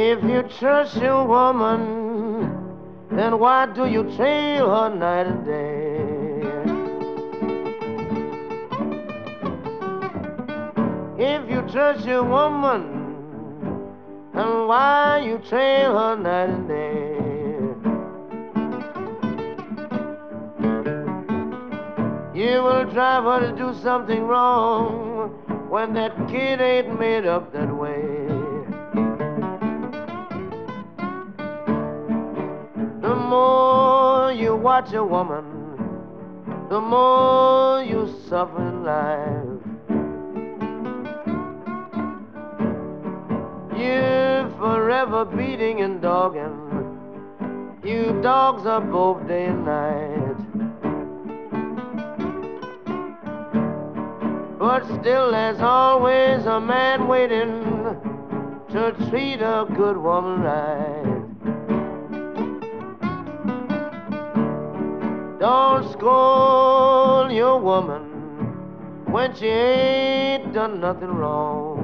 If you trust your woman, then why do you trail her night and day? If you trust your woman, then why you trail her night and day? You will drive her to do something wrong when that kid ain't made up that way. The more you watch a woman, the more you suffer in life. You're forever beating and dogging. You dogs are both day and night. But still there's always a man waiting to treat a good woman right. Don't scold your woman when she ain't done nothing wrong.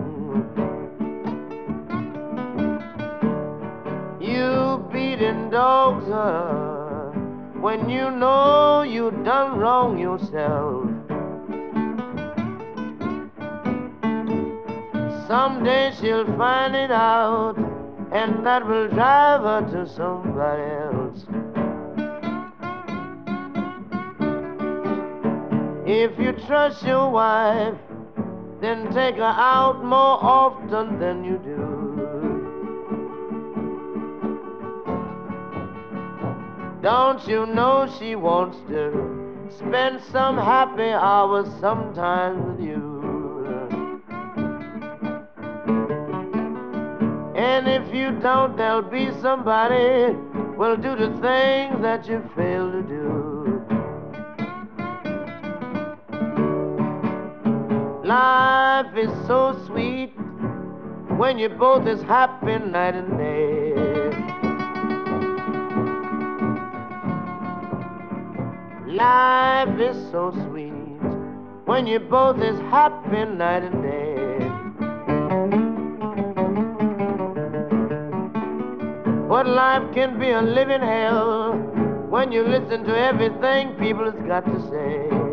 You beating dogs her when you know you done wrong yourself. Someday she'll find it out, and that will drive her to somebody else. If you trust your wife, then take her out more often than you do. Don't you know she wants to spend some happy hours sometimes with you? And if you don't, there'll be somebody will do the things that you fail to do. Life is so sweet when you're both as happy night and day. Life is so sweet when you're both as happy night and day. But life can be a living hell when you listen to everything people has got to say.